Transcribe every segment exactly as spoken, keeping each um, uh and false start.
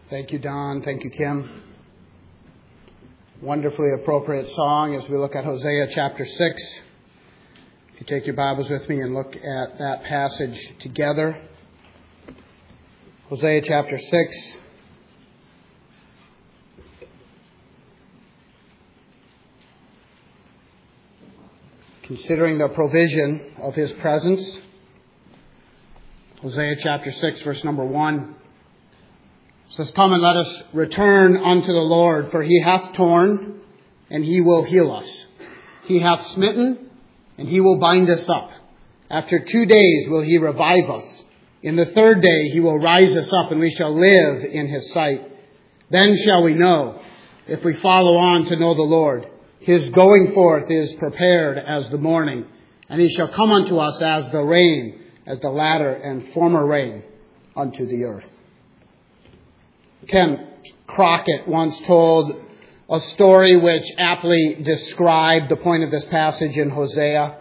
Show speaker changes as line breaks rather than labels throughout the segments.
Thank you, Don. Thank you, Kim. Wonderfully appropriate song as we look at Hosea chapter six. If you take your Bibles with me and look at that passage together. Hosea chapter six. Considering the provision of His presence. Hosea chapter six, verse number one. It says, "Come and let us return unto the Lord, for He hath torn, and He will heal us. He hath smitten, and He will bind us up. After two days will He revive us. In the third day He will rise us up, and we shall live in His sight. Then shall we know, if we follow on to know the Lord. His going forth is prepared as the morning, and He shall come unto us as the rain, as the latter and former rain unto the earth." Ken Crockett once told a story which aptly described the point of this passage in Hosea.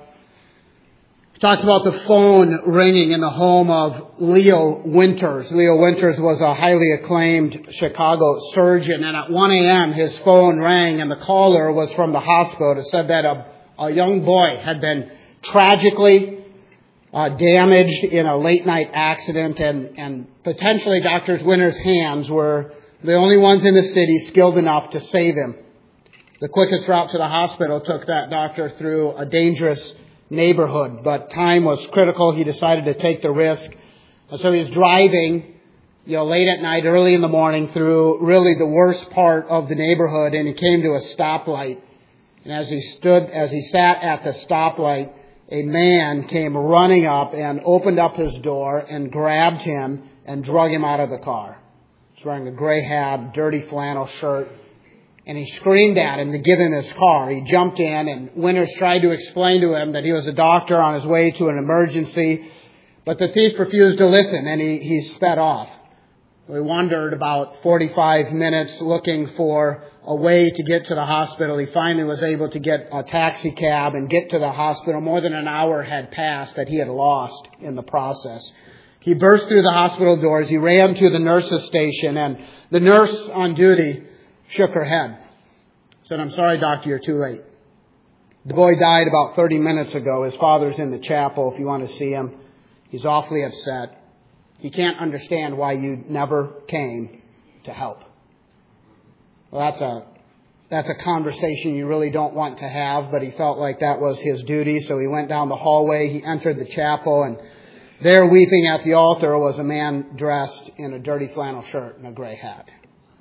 He talked about the phone ringing in the home of Leo Winters. Leo Winters was a highly acclaimed Chicago surgeon, and at one a.m. his phone rang, and the caller was from the hospital. It said that a, a young boy had been tragically uh, damaged in a late-night accident, and, and potentially Doctor Winters' hands were the only ones in the city skilled enough to save him. The quickest route to the hospital took that doctor through a dangerous neighborhood, but time was critical. He decided to take the risk. And so he's driving, you know, late at night, early in the morning through really the worst part of the neighborhood, and he came to a stoplight. And as he stood, as he sat at the stoplight, a man came running up and opened up his door and grabbed him and drug him out of the car. He's wearing a gray hat, dirty flannel shirt. And he screamed at him to give him his car. He jumped in, and Winters tried to explain to him that he was a doctor on his way to an emergency. But the thief refused to listen, and he, he sped off. We wandered about forty-five minutes looking for a way to get to the hospital. He finally was able to get a taxi cab and get to the hospital. More than an hour had passed that he had lost in the process. He burst through the hospital doors. He ran to the nurse's station, and the nurse on duty shook her head. Said, "I'm sorry, doctor, you're too late. The boy died about thirty minutes ago. His father's in the chapel if you want to see him. He's awfully upset. He can't understand why you never came to help." Well, that's a that's a conversation you really don't want to have, but he felt like that was his duty, so he went down the hallway. He entered the chapel, and there weeping at the altar was a man dressed in a dirty flannel shirt and a gray hat.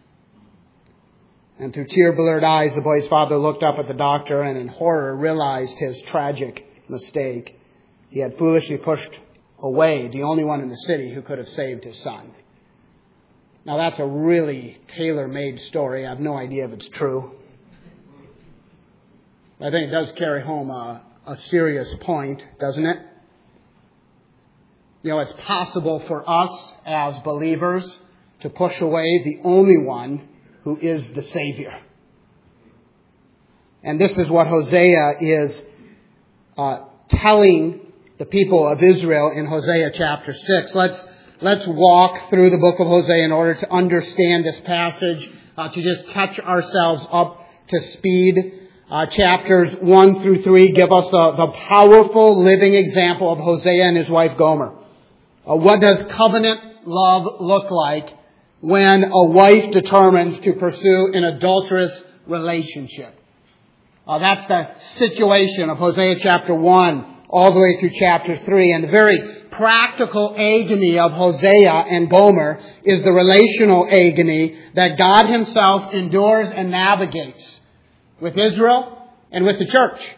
And through tear-blurred eyes, the boy's father looked up at the doctor and in horror realized his tragic mistake. He had foolishly pushed away the only one in the city who could have saved his son. Now that's a really tailor-made story. I have no idea if it's true. I think it does carry home a, a serious point, doesn't it? You know, it's possible for us as believers to push away the only one who is the Savior. And this is what Hosea is uh, telling the people of Israel in Hosea chapter six. Let's let's walk through the book of Hosea in order to understand this passage, uh, to just catch ourselves up to speed. Uh, chapters one through three give us the, the powerful living example of Hosea and his wife Gomer. Uh, what does covenant love look like when a wife determines to pursue an adulterous relationship? Uh, that's the situation of Hosea chapter one all the way through chapter three. And the very practical agony of Hosea and Gomer is the relational agony that God Himself endures and navigates with Israel and with the church.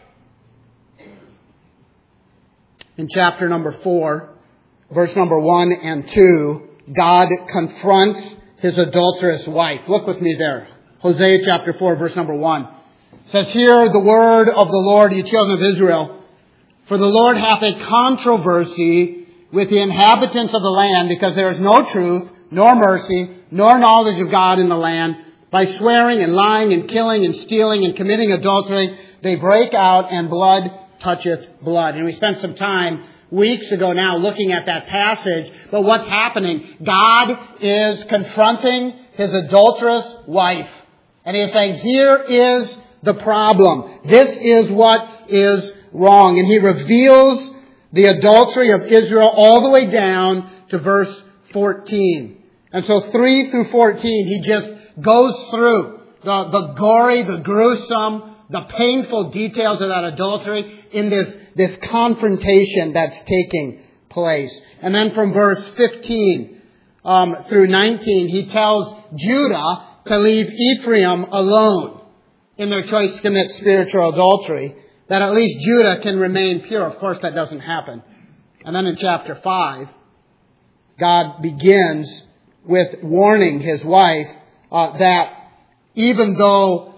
In chapter number four, verse number one and two, God confronts his adulterous wife. Look with me there. Hosea chapter four, verse number one. It says, "Hear the word of the Lord, ye children of Israel. For the Lord hath a controversy with the inhabitants of the land, because there is no truth, nor mercy, nor knowledge of God in the land. By swearing and lying and killing and stealing and committing adultery, they break out, and blood toucheth blood." And we spent some time weeks ago now looking at that passage. But what's happening? God is confronting his adulterous wife. And he is saying, here is the problem. This is what is wrong. And he reveals the adultery of Israel all the way down to verse fourteen. And so three through fourteen, he just goes through the, the gory, the gruesome, the painful details of that adultery in this, this confrontation that's taking place. And then from verse fifteen um, through nineteen, he tells Judah to leave Ephraim alone in their choice to commit spiritual adultery, that at least Judah can remain pure. Of course, that doesn't happen. And then in chapter five, God begins with warning his wife uh, that even though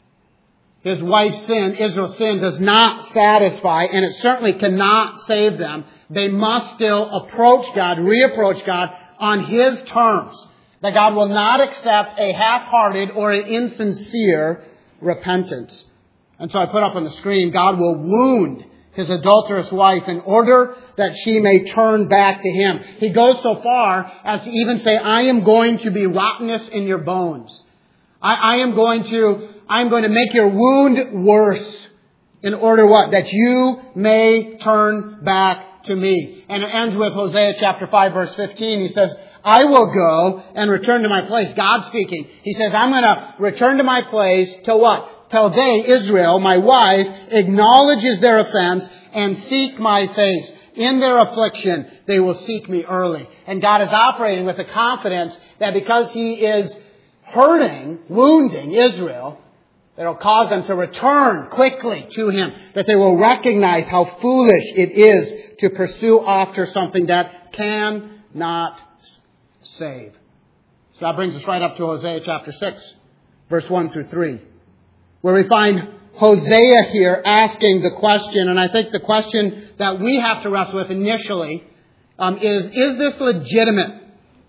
his wife's sin, Israel's sin, does not satisfy, and it certainly cannot save them, they must still approach God, reapproach God on his terms. That God will not accept a half-hearted or an insincere repentance. And so I put up on the screen, God will wound his adulterous wife in order that she may turn back to him. He goes so far as to even say, I am going to be rottenness in your bones. I, I am going to, I am going to make your wound worse in order what? That you may turn back to me. And it ends with Hosea chapter five verse fifteen. He says, I will go and return to my place. God speaking. He says, I'm going to return to my place till what? Till they, Israel, my wife, acknowledges their offense and seek my face. In their affliction, they will seek me early. And God is operating with the confidence that because he is hurting, wounding Israel, that will cause them to return quickly to him. That they will recognize how foolish it is to pursue after something that cannot save. So that brings us right up to Hosea chapter six, verse one through three, where we find Hosea here asking the question, and I think the question that we have to wrestle with initially um, is, is this legitimate?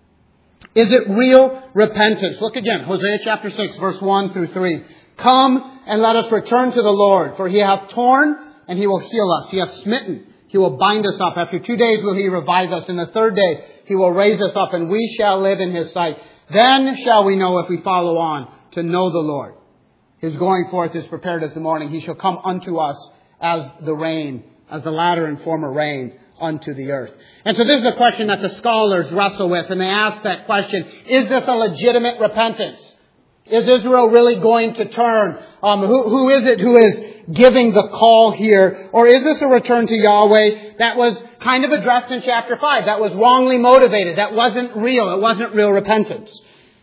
Is it real repentance? Look again, Hosea chapter six, verse one through three. Come and let us return to the Lord, for he hath torn and he will heal us. He hath smitten, he will bind us up. After two days will he revive us. And the third day he will raise us up, and we shall live in his sight. Then shall we know if we follow on to know the Lord. His going forth is prepared as the morning. He shall come unto us as the rain, as the latter and former rain unto the earth. And so this is a question that the scholars wrestle with, and they ask that question, is this a legitimate repentance? Is Israel really going to turn? Um, who, who is it who is giving the call here? Or is this a return to Yahweh that was kind of addressed in chapter five, that was wrongly motivated, that wasn't real, it wasn't real repentance?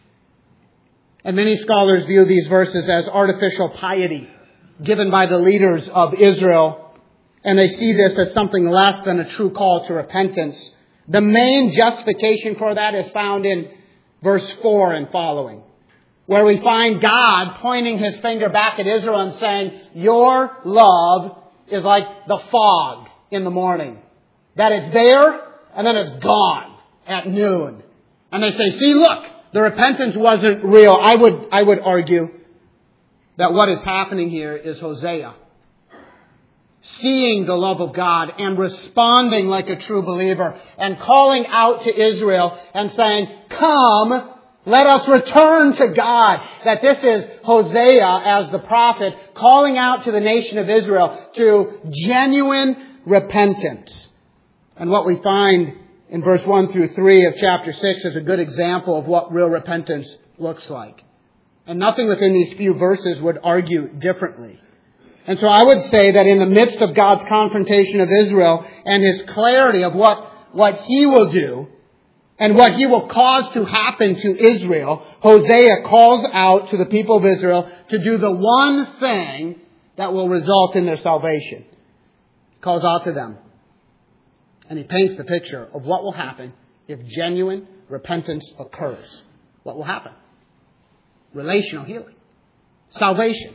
And many scholars view these verses as artificial piety given by the leaders of Israel, and they see this as something less than a true call to repentance. The main justification for that is found in verse four and following, where we find God pointing his finger back at Israel and saying, your love is like the fog in the morning. That it's there and then it's gone at noon. And they say, see, look, the repentance wasn't real. I would, I would argue that what is happening here is Hosea seeing the love of God and responding like a true believer and calling out to Israel and saying, come, let us return to God. That this is Hosea as the prophet calling out to the nation of Israel to genuine repentance. And what we find in verse one through three of chapter six is a good example of what real repentance looks like. And nothing within these few verses would argue differently. And so I would say that in the midst of God's confrontation of Israel and his clarity of what, what he will do and what he will cause to happen to Israel, Hosea calls out to the people of Israel to do the one thing that will result in their salvation. He calls out to them. And he paints the picture of what will happen if genuine repentance occurs. What will happen? Relational healing. Salvation.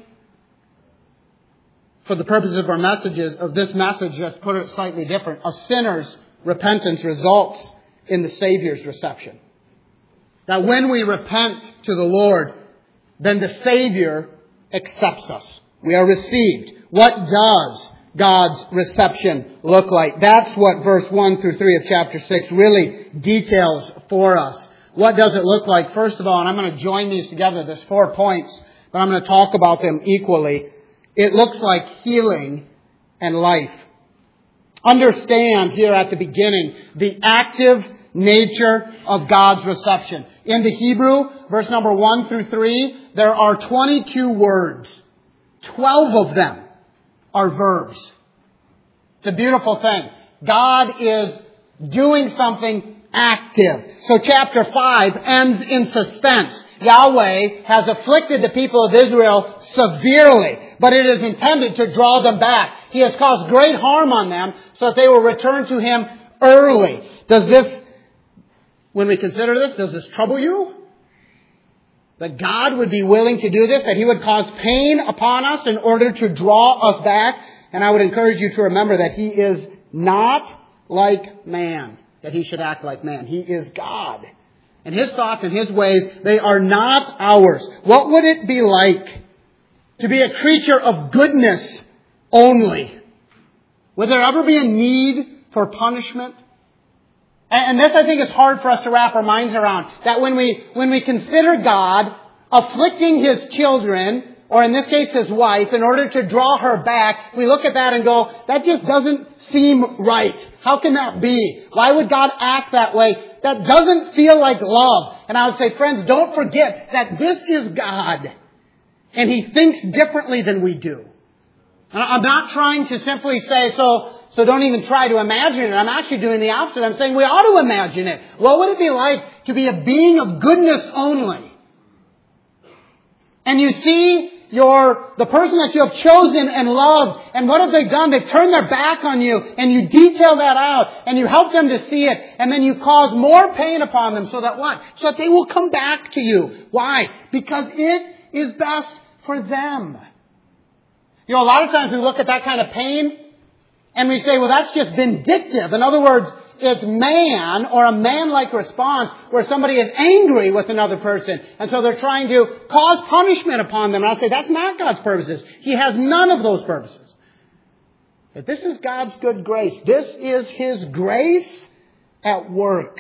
For the purposes of our messages, of this message, let's put it slightly different. A sinner's repentance results in the Savior's reception. That when we repent to the Lord, then the Savior accepts us. We are received. What does God's reception look like? That's what verse one through three of chapter six really details for us. what does it look like? First of all, and I'm going to join these together, there's four points, but I'm going to talk about them equally. It looks like healing and life. Understand here at the beginning the active nature of God's reception. In the Hebrew, verse number one through three, there are twenty-two words. Twelve of them are verbs. It's a beautiful thing. God is doing something active. So chapter five ends in suspense. Yahweh has afflicted the people of Israel severely, but it is intended to draw them back. He has caused great harm on them so that they will return to Him early. Does this, when we consider this, does this trouble you? That God would be willing to do this, that He would cause pain upon us in order to draw us back? And I would encourage you to remember that He is not like man, that He should act like man. He is God. And His thoughts and His ways, they are not ours. What would it be like to be a creature of goodness only? Would there ever be a need for punishment? And this, I think, is hard for us to wrap our minds around. That when we, when we consider God afflicting His children, or in this case His wife, in order to draw her back, we look at that and go, that just doesn't seem right. How can that be? Why would God act that way? That doesn't feel like love. And I would say, friends, don't forget that this is God. And He thinks differently than we do. And I'm not trying to simply say, so, so don't even try to imagine it. I'm actually doing the opposite. I'm saying we ought to imagine it. What would it be like to be a being of goodness only? And you see your, the person that you have chosen and loved, and what have they done? They've turned their back on you, and you detail that out, and you help them to see it, and then you cause more pain upon them so that what? So that they will come back to you. Why? Because it is best for them. You know, a lot of times we look at that kind of pain, and we say, well, that's just vindictive. In other words, it's man or a man-like response where somebody is angry with another person. And so they're trying to cause punishment upon them. And I'll say that's not God's purposes. He has none of those purposes. But this is God's good grace. This is His grace at work.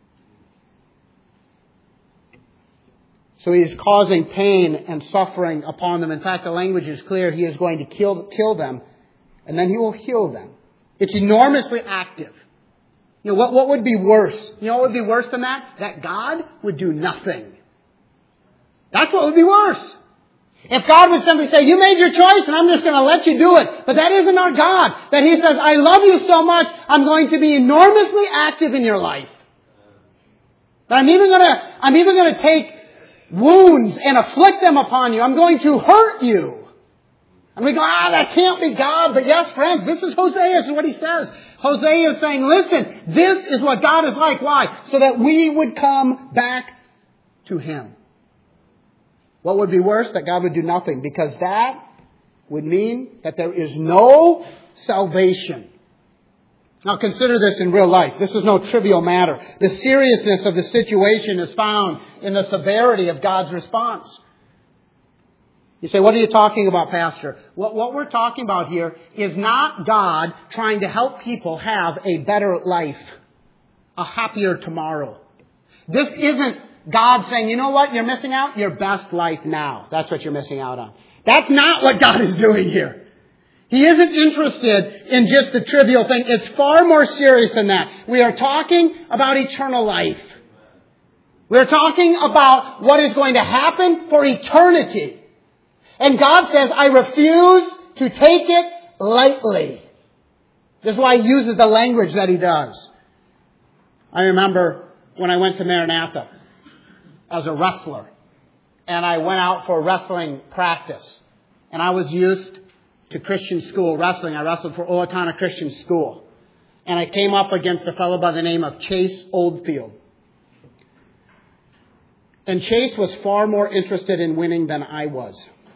So He is causing pain and suffering upon them. In fact, the language is clear. He is going to kill, kill them, and then He will heal them. It's enormously active. You know, what, what would be worse? You know what would be worse than that? That God would do nothing. That's what would be worse. If God would simply say, you made your choice and I'm just going to let you do it. But that isn't our God. That He says, I love you so much, I'm going to be enormously active in your life. But I'm even going to, I'm even going to take wounds and afflict them upon you. I'm going to hurt you. And we go, ah, that can't be God. But yes, friends, this is Hosea. This is what he says. Hosea is saying, listen, this is what God is like. Why? So that we would come back to Him. What would be worse? That God would do nothing. Because that would mean that there is no salvation. Now consider this in real life. This is no trivial matter. The seriousness of the situation is found in the severity of God's response. You say, what are you talking about, Pastor? What, what we're talking about here is not God trying to help people have a better life, a happier tomorrow. This isn't God saying, you know what, you're missing out? Your best life now. That's what you're missing out on. That's not what God is doing here. He isn't interested in just the trivial thing. It's far more serious than that. We are talking about eternal life. We're talking about what is going to happen for eternity. And God says, I refuse to take it lightly. This is why He uses the language that He does. I remember when I went to Maranatha as a wrestler. And I went out for wrestling practice. And I was used to Christian school wrestling. I wrestled for Owatonna Christian School. And I came up against a fellow by the name of Chase Oldfield. And Chase was far more interested in winning than I was.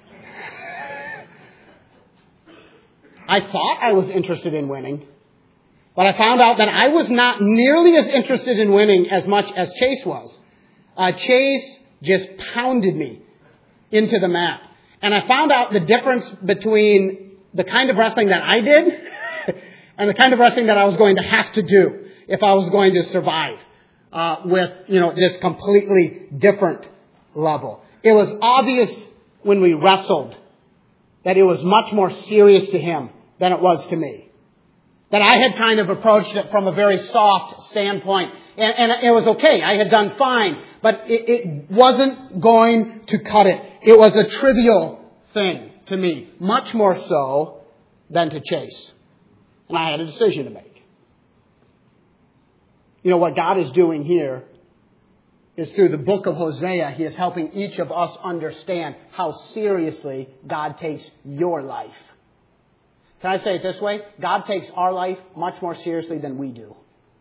I thought I was interested in winning, but I found out that I was not nearly as interested in winning as much as Chase was. Uh, Chase just pounded me into the mat. And I found out the difference between the kind of wrestling that I did and the kind of wrestling that I was going to have to do if I was going to survive. uh, with, you know, this completely different level. It was obvious when we wrestled that it was much more serious to him than it was to me. That I had kind of approached it from a very soft standpoint. And, and it was okay. I had done fine. But it, it wasn't going to cut it. It was a trivial thing to me. Much more so than to Chase. And I had a decision to make. You know, what God is doing here is through the book of Hosea, He is helping each of us understand how seriously God takes your life. Can I say it this way? God takes our life much more seriously than we do.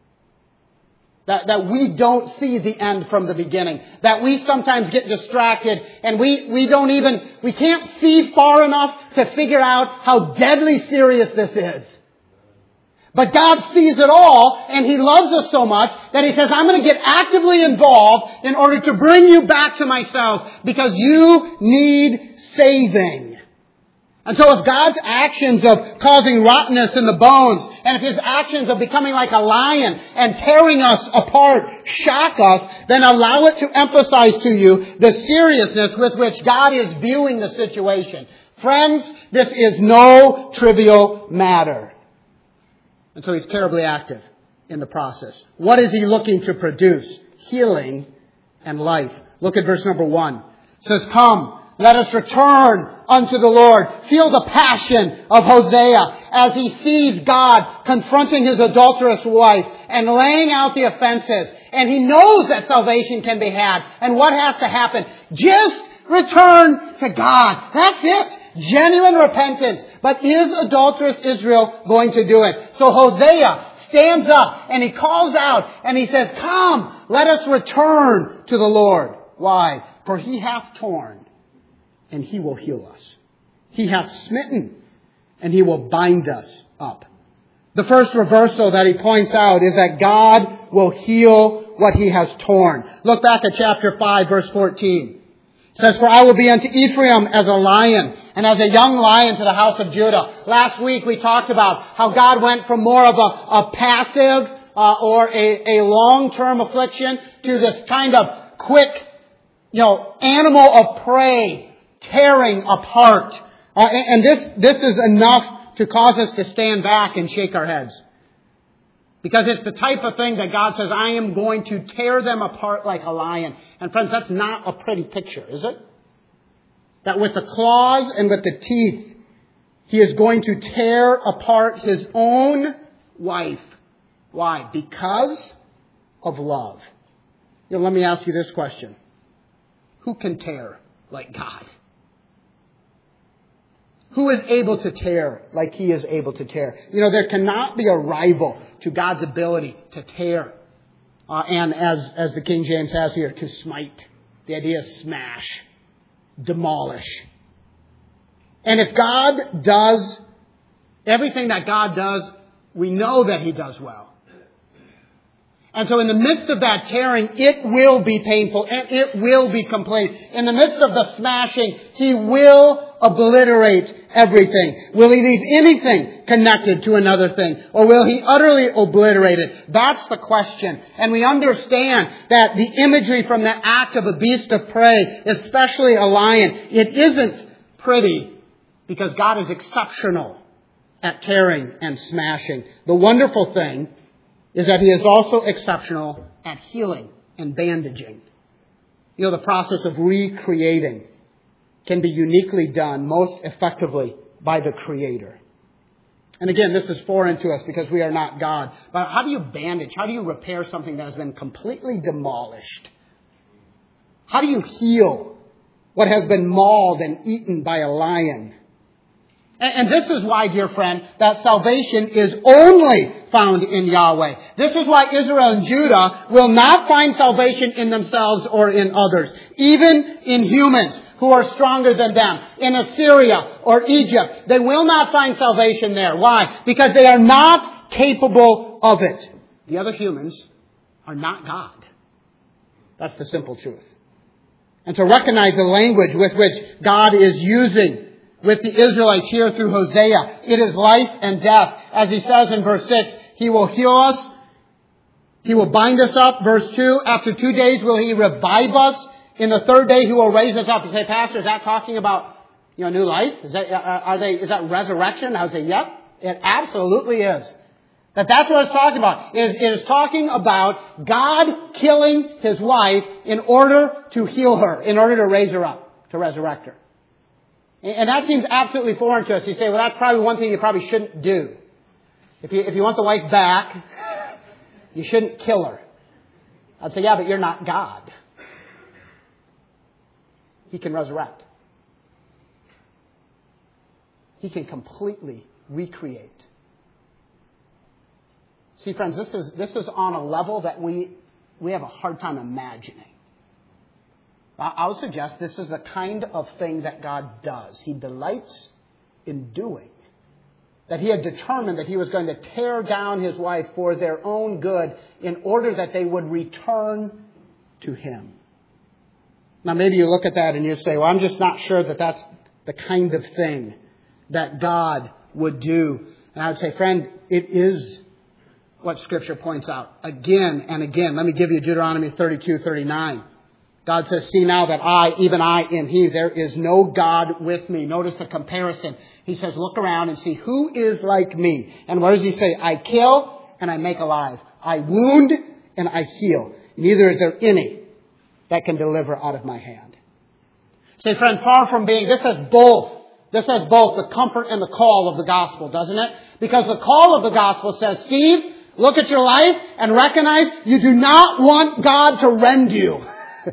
That, that we don't see the end from the beginning. That we sometimes get distracted and we, we don't even, we can't see far enough to figure out how deadly serious this is. But God sees it all, and He loves us so much that He says, I'm going to get actively involved in order to bring you back to myself because you need saving. And so if God's actions of causing rottenness in the bones, and if His actions of becoming like a lion and tearing us apart shock us, then allow it to emphasize to you the seriousness with which God is viewing the situation. Friends, this is no trivial matter. And so He's terribly active in the process. What is He looking to produce? Healing and life. Look at verse number one. It says, come, let us return unto the Lord. Feel the passion of Hosea as he sees God confronting his adulterous wife and laying out the offenses. And he knows that salvation can be had. And what has to happen? Just return to God. That's it. Genuine repentance. But is adulterous Israel going to do it? So Hosea stands up and he calls out and he says, come, let us return to the Lord. Why? For He hath torn and He will heal us. He hath smitten and He will bind us up. The first reversal that he points out is that God will heal what He has torn. Look back at chapter five, verse fourteen. It says, for I will be unto Ephraim as a lion, and as a young lion to the house of Judah. Last week we talked about how God went from more of a, a passive uh, or a, a long-term affliction to this kind of quick, you know, animal of prey tearing apart. Uh, and, and this, this is enough to cause us to stand back and shake our heads. Because it's the type of thing that God says, I am going to tear them apart like a lion. And friends, that's not a pretty picture, is it? That with the claws and with the teeth, He is going to tear apart His own wife. Why? Because of love. You know, let me ask you this question. Who can tear like God? Who is able to tear like He is able to tear? You know, there cannot be a rival to God's ability to tear. Uh, and as, as the King James has here, to smite. The idea is smash, demolish. And if God does everything that God does, we know that He does well. And so in the midst of that tearing, it will be painful and it will be complete. In the midst of the smashing, He will obliterate everything. Will He leave anything connected to another thing? Or will He utterly obliterate it? That's the question. And we understand that the imagery from the act of a beast of prey, especially a lion, it isn't pretty because God is exceptional at tearing and smashing. The wonderful thing is that He is also exceptional at healing and bandaging. You know, the process of recreating can be uniquely done most effectively by the Creator. And again, this is foreign to us because we are not God. But how do you bandage? How do you repair something that has been completely demolished? How do you heal what has been mauled and eaten by a lion? And this is why, dear friend, that salvation is only found in Yahweh. This is why Israel and Judah will not find salvation in themselves or in others. Even in humans who are stronger than them. In Assyria or Egypt, they will not find salvation there. Why? Because they are not capable of it. The other humans are not God. That's the simple truth. And to recognize the language with which God is using with the Israelites here through Hosea. It is life and death. As he says in verse six, He will heal us He will bind us up. Verse two, after two days will He revive us. In the third day He will raise us up. You say, Pastor, is that talking about, you know, new life? Is that, uh, are they, is that resurrection? I would say, yep, it absolutely is. That that's what it's talking about. It is, it is talking about God killing His wife in order to heal her, in order to raise her up, to resurrect her. And that seems absolutely foreign to us. You say, well, that's probably one thing you probably shouldn't do. If you, if you want the wife back, you shouldn't kill her. I'd say, yeah, but you're not God. He can resurrect. He can completely recreate. See, friends, this is this is on a level that we we have a hard time imagining. I would suggest this is the kind of thing that God does. He delights in doing. That He had determined that He was going to tear down His wife for their own good in order that they would return to Him. Now maybe you look at that and you say, well, I'm just not sure that that's the kind of thing that God would do. And I would say, friend, it is what Scripture points out again and again. Let me give you Deuteronomy thirty-two thirty-nine. God says, see now that I, even I am He, there is no God with me. Notice the comparison. He says, look around and see who is like me. And what does He say? I kill and I make alive. I wound and I heal. Neither is there any that can deliver out of my hand. Say, friend, far from being, this has both. This has both the comfort and the call of the gospel, doesn't it? Because the call of the gospel says, Steve, look at your life and recognize you do not want God to rend you.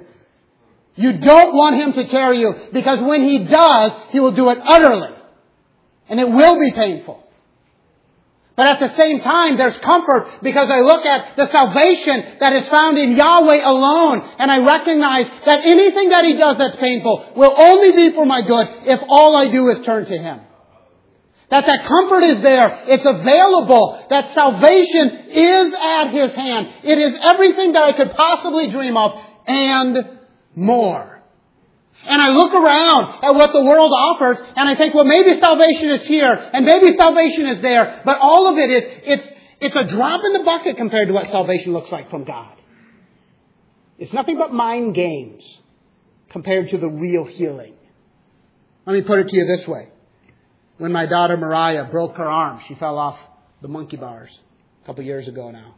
You don't want Him to tear you, because when He does, He will do it utterly. And it will be painful. But at the same time, there's comfort because I look at the salvation that is found in Yahweh alone. And I recognize that anything that He does that's painful will only be for my good if all I do is turn to Him. That that comfort is there. It's available. That salvation is at His hand. It is everything that I could possibly dream of and more. And I look around at what the world offers and I think, well, maybe salvation is here and maybe salvation is there. But all of it is, it's, it's a drop in the bucket compared to what salvation looks like from God. It's nothing but mind games compared to the real healing. Let me put it to you this way. When my daughter Mariah broke her arm, she fell off the monkey bars a couple years ago now.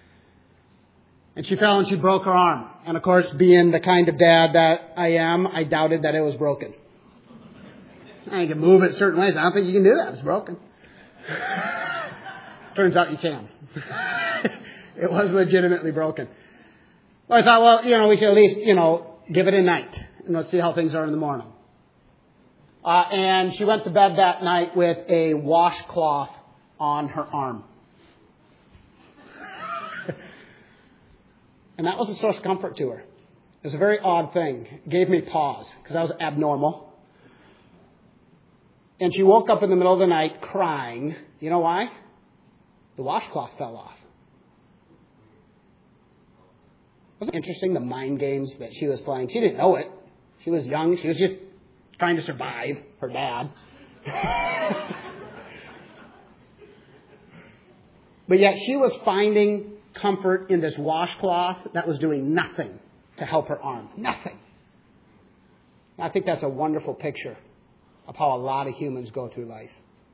And she fell and she broke her arm. And of course, being the kind of dad that I am, I doubted that it was broken. I can move it certain ways. I don't think you can do that. It's broken. Turns out you can. It was legitimately broken. Well, I thought, well, you know, we could at least, you know, give it a night. And let's see how things are in the morning. Uh, and she went to bed that night with a washcloth on her arm. And that was a source of comfort to her. It was a very odd thing. It gave me pause because I was abnormal. And she woke up in the middle of the night crying. You know why? The washcloth fell off. Wasn't it interesting, the mind games that she was playing? She didn't know it. She was young. She was just trying to survive her dad. But yet she was finding comfort in this washcloth that was doing nothing to help her arm. Nothing. I think that's a wonderful picture of how a lot of humans go through life.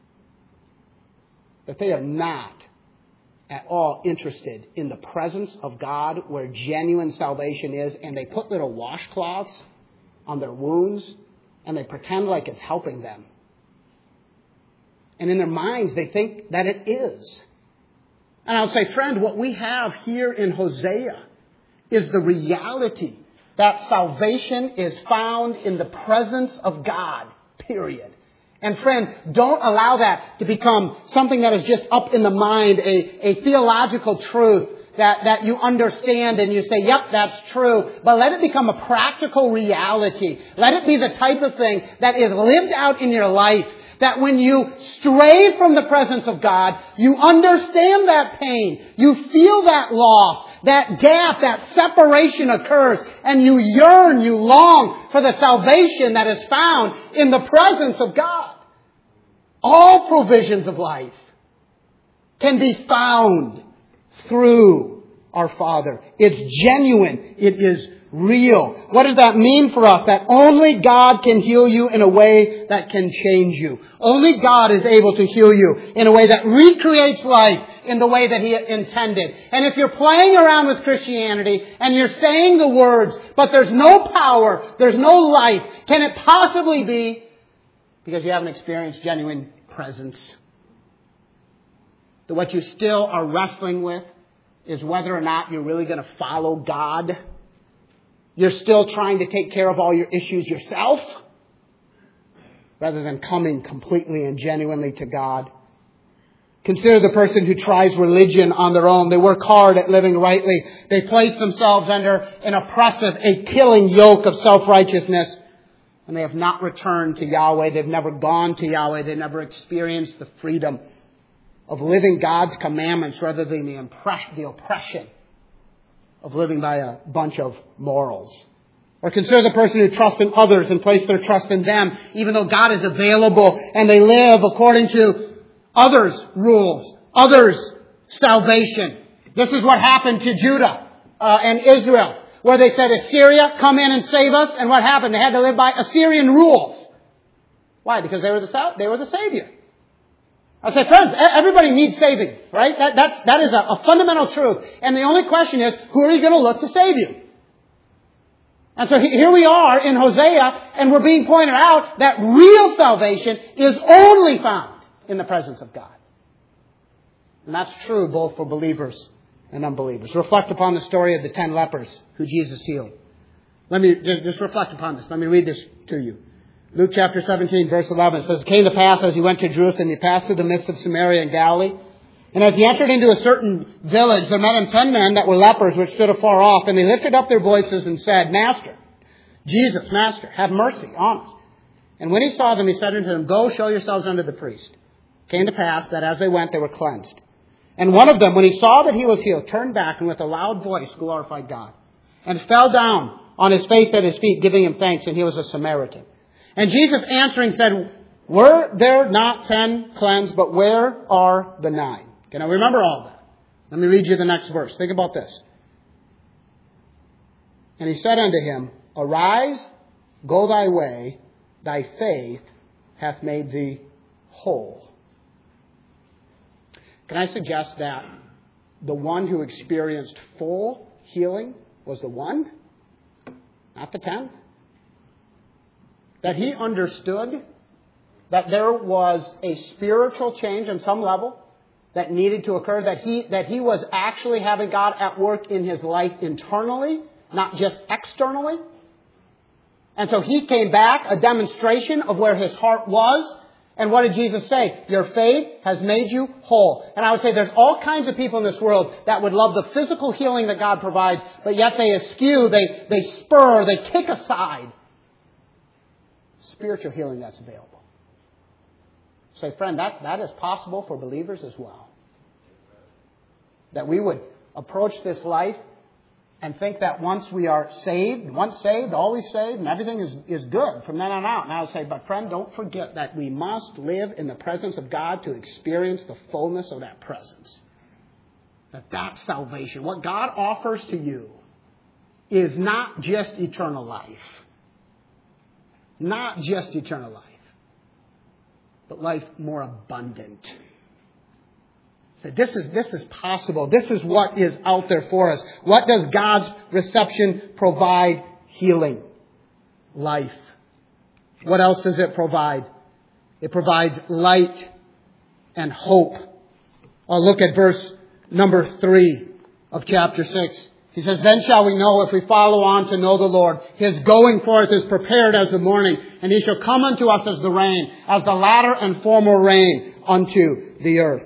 That they are not at all interested in the presence of God where genuine salvation is, and they put little washcloths on their wounds and they pretend like it's helping them. And in their minds they think that it is. And I'll say, friend, what we have here in Hosea is the reality that salvation is found in the presence of God, period. And friend, don't allow that to become something that is just up in the mind, a, a theological truth that, that you understand and you say, yep, that's true. But let it become a practical reality. Let it be the type of thing that is lived out in your life. That when you stray from the presence of God, you understand that pain. You feel that loss. That gap, that separation occurs. And you yearn, you long for the salvation that is found in the presence of God. All provisions of life can be found through our Father. It's genuine. It is real. What does that mean for us? That only God can heal you in a way that can change you. Only God is able to heal you in a way that recreates life in the way that He intended. And if you're playing around with Christianity and you're saying the words, but there's no power, there's no life, can it possibly be because you haven't experienced genuine presence? That what you still are wrestling with is whether or not you're really going to follow God. You're still trying to take care of all your issues yourself rather than coming completely and genuinely to God. Consider the person who tries religion on their own. They work hard at living rightly. They place themselves under an oppressive, a killing yoke of self-righteousness. And they have not returned to Yahweh. They've never gone to Yahweh. They've never experienced the freedom of living God's commandments rather than the, impress- the oppression of living by a bunch of morals. Or consider the person who trusts in others and place their trust in them, even though God is available and they live according to others' rules, others' salvation. This is what happened to Judah uh, and Israel, where they said, Assyria, come in and save us. And what happened? They had to live by Assyrian rules. Why? Because they were the, they were the Savior. I say, friends, everybody needs saving, right? That, that's, that is a, a fundamental truth. And the only question is, who are you going to look to save you? And so here we are in Hosea, and we're being pointed out that real salvation is only found in the presence of God. And that's true both for believers and unbelievers. Reflect upon the story of the ten lepers who Jesus healed. Let me just, just reflect upon this. Let me read this to you. Luke chapter seventeen, verse eleven says, It came to pass as he went to Jerusalem, he passed through the midst of Samaria and Galilee. And as he entered into a certain village, there met him ten men that were lepers, which stood afar off. And they lifted up their voices and said, Master, Jesus, Master, have mercy on us. And when he saw them, he said unto them, Go, show yourselves unto the priest. It came to pass that as they went, they were cleansed. And one of them, when he saw that he was healed, turned back and with a loud voice glorified God. And fell down on his face at his feet, giving him thanks. And he was a Samaritan. And Jesus answering said, Were there not ten cleansed, but where are the nine? Okay, now remember all that. Let me read you the next verse. Think about this. And he said unto him, Arise, go thy way, thy faith hath made thee whole. Can I suggest that the one who experienced full healing was the one, not the ten? That he understood that there was a spiritual change on some level that needed to occur, that he, that he was actually having God at work in his life internally, not just externally. And so he came back, a demonstration of where his heart was. And what did Jesus say? Your faith has made you whole. And I would say there's all kinds of people in this world that would love the physical healing that God provides, but yet they eschew, they, they spur, they kick aside spiritual healing that's available. Say, friend, that, that is possible for believers as well. That we would approach this life and think that once we are saved, once saved, always saved, and everything is, is good from then on out. And I would say, but friend, don't forget that we must live in the presence of God to experience the fullness of that presence. That that salvation, what God offers to you, is not just eternal life. Not just eternal life, but life more abundant. So this is, this is possible. This is what is out there for us. What does God's reception provide? Healing. Life. What else does it provide? It provides light and hope. I'll look at verse number three of chapter six. He says, Then shall we know if we follow on to know the Lord. His going forth is prepared as the morning, and he shall come unto us as the rain, as the latter and former rain unto the earth.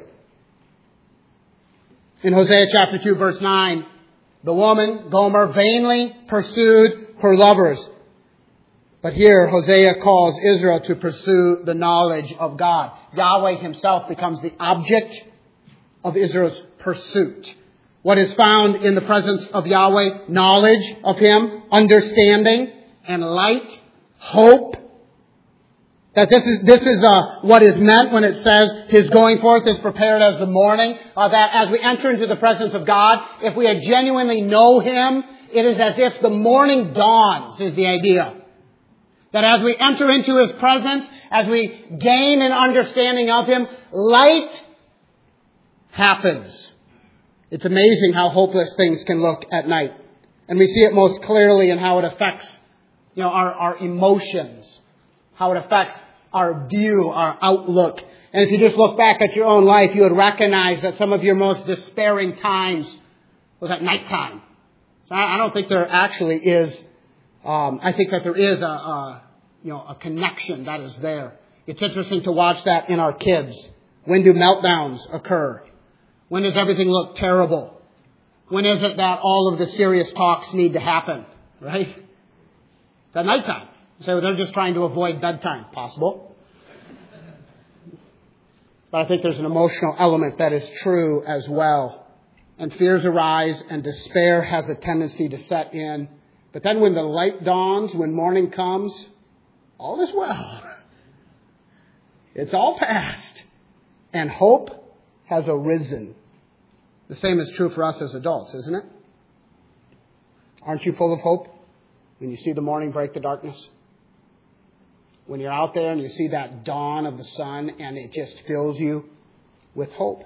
In Hosea chapter two, verse nine, the woman, Gomer, vainly pursued her lovers. But here, Hosea calls Israel to pursue the knowledge of God. Yahweh himself becomes the object of Israel's pursuit. What is found in the presence of Yahweh? Knowledge of him, understanding, and light, hope. That this is this is uh, what is meant when it says His going forth is prepared as the morning. Uh, that as we enter into the presence of God, if we genuinely know Him, it is as if the morning dawns, is the idea. That as we enter into His presence, as we gain an understanding of Him, light happens. It's amazing how hopeless things can look at night. And we see it most clearly in how it affects, you know, our, our emotions. How it affects our view, our outlook. And if you just look back at your own life, you would recognize that some of your most despairing times was at nighttime. So I don't think there actually is, um, I think that there is a, a, you know, a connection that is there. It's interesting to watch that in our kids. When do meltdowns occur? When does everything look terrible? When is it that all of the serious talks need to happen? Right? It's at nighttime. So they're just trying to avoid bedtime. Possible. But I think there's an emotional element that is true as well. And fears arise and despair has a tendency to set in. But then when the light dawns, when morning comes, all is well. It's all past. And hope has arisen. The same is true for us as adults, isn't it? Aren't you full of hope when you see the morning break the darkness? When you're out there and you see that dawn of the sun and it just fills you with hope.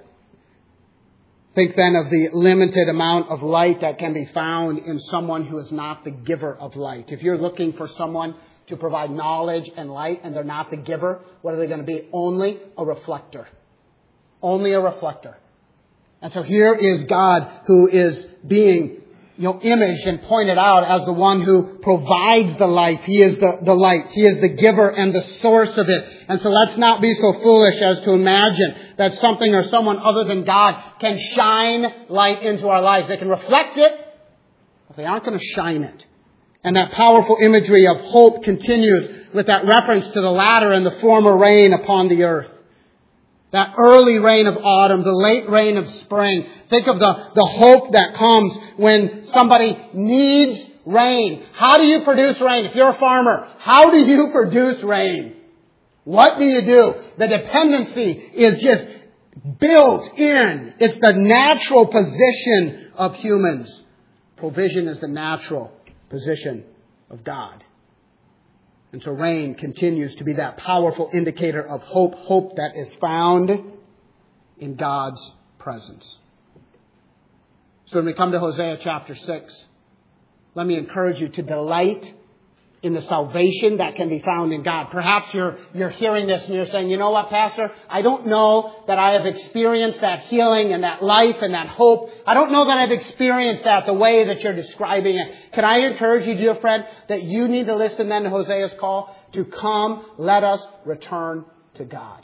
Think then of the limited amount of light that can be found in someone who is not the giver of light. If you're looking for someone to provide knowledge and light and they're not the giver, what are they going to be? Only a reflector. Only a reflector. And so here is God who is being You know, imaged and pointed out as the one who provides the light. He is the, the light. He is the giver and the source of it. And so let's not be so foolish as to imagine that something or someone other than God can shine light into our lives. They can reflect it, but they aren't going to shine it. And that powerful imagery of hope continues with that reference to the latter and the former rain upon the earth. That early rain of autumn, the late rain of spring. Think of the, the hope that comes when somebody needs rain. How do you produce rain? If you're a farmer, how do you produce rain? What do you do? The dependency is just built in. It's the natural position of humans. Provision is the natural position of God. And so rain continues to be that powerful indicator of hope, hope that is found in God's presence. So when we come to Hosea chapter six, let me encourage you to delight in the salvation that can be found in God. Perhaps you're, you're hearing this and you're saying, you know what, Pastor? I don't know that I have experienced that healing and that life and that hope. I don't know that I've experienced that the way that you're describing it. Can I encourage you, dear friend, that you need to listen then to Hosea's call to come, let us return to God.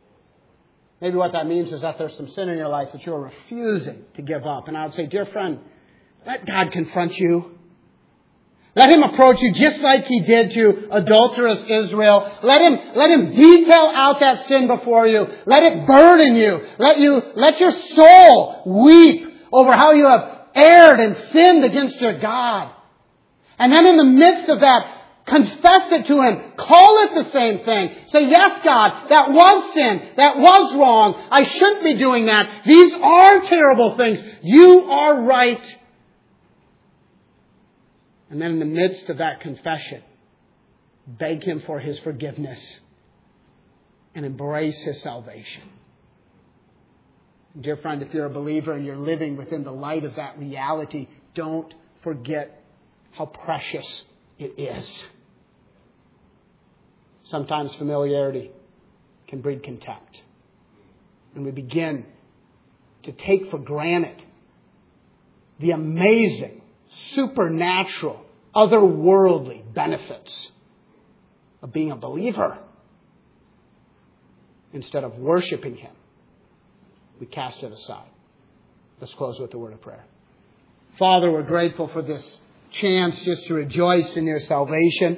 Maybe what that means is that there's some sin in your life that you're refusing to give up. And I would say, dear friend, let God confront you. Let Him approach you just like He did to adulterous Israel. Let Him, let Him detail out that sin before you. Let it burden you. Let you, let your soul weep over how you have erred and sinned against your God. And then in the midst of that, confess it to Him. Call it the same thing. Say, yes, God, that was sin. That was wrong. I shouldn't be doing that. These are terrible things. You are right. And then in the midst of that confession, beg Him for His forgiveness and embrace His salvation. Dear friend, if you're a believer and you're living within the light of that reality, don't forget how precious it is. Sometimes familiarity can breed contempt. And we begin to take for granted the amazing, supernatural, otherworldly benefits of being a believer. Instead of worshiping Him, we cast it aside. Let's close with a word of prayer. Father, we're grateful for this chance just to rejoice in Your salvation.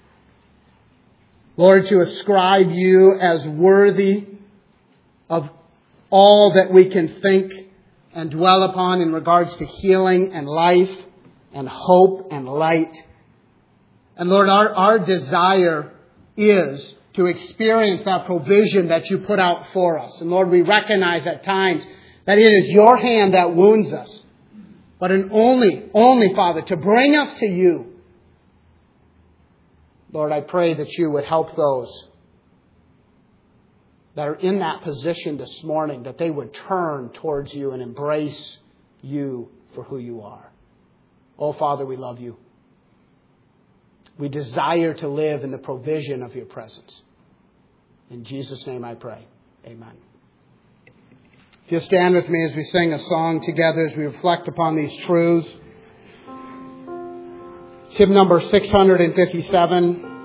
Lord, to ascribe You as worthy of all that we can think and dwell upon in regards to healing and life and hope and light. And Lord, our, our desire is to experience that provision that you put out for us. And Lord, we recognize at times that it is your hand that wounds us. But in only, only, Father, to bring us to you. Lord, I pray that you would help those that are in that position this morning, that they would turn towards you and embrace you for who you are. Oh, Father, we love you. We desire to live in the provision of your presence. In Jesus' name I pray. Amen. If you'll stand with me as we sing a song together, as we reflect upon these truths. Hymn number six hundred fifty-seven.